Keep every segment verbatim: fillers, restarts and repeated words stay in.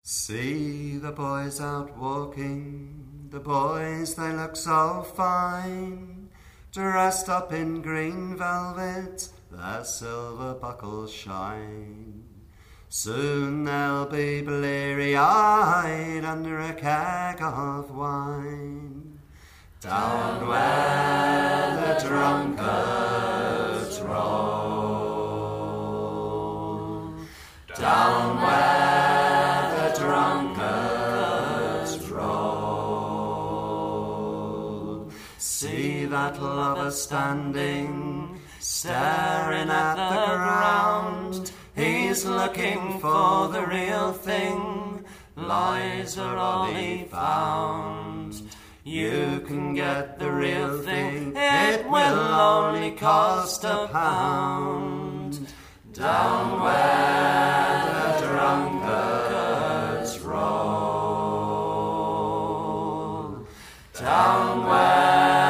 See the boys out walking, the boys they look so fine, dressed up in green velvet, their silver buckles shine. Soon they'll be bleary-eyed under a keg of wine, down where the drunkards roll, down where see that lover standing, staring at the ground. He's looking for the real thing, lies are all he found. You can get the real thing, it will only cost a pound. Down where the drunkards roll, down where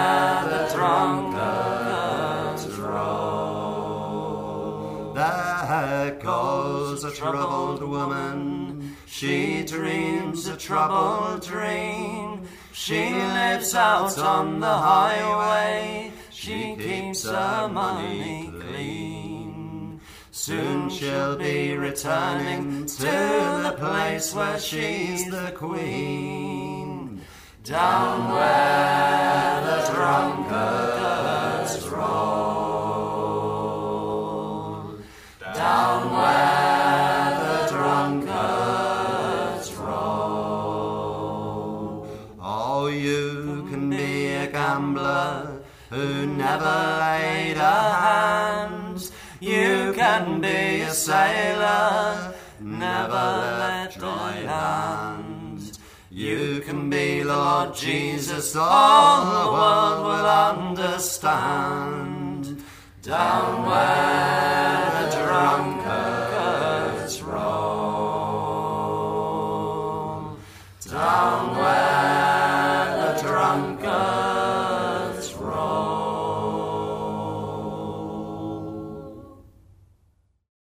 there goes a troubled woman, she dreams a troubled dream. She lives out on the highway, she keeps her money clean. Soon she'll be returning to the place where she's the queen. Down where the drunkards roll, down where the drunkards roll. Oh, you can be a gambler who never laid a hand. You can be a sailor, never let dry land. You can be Lord Jesus, all the world will understand. Down where the drunkards roll, down where the drunkards roll.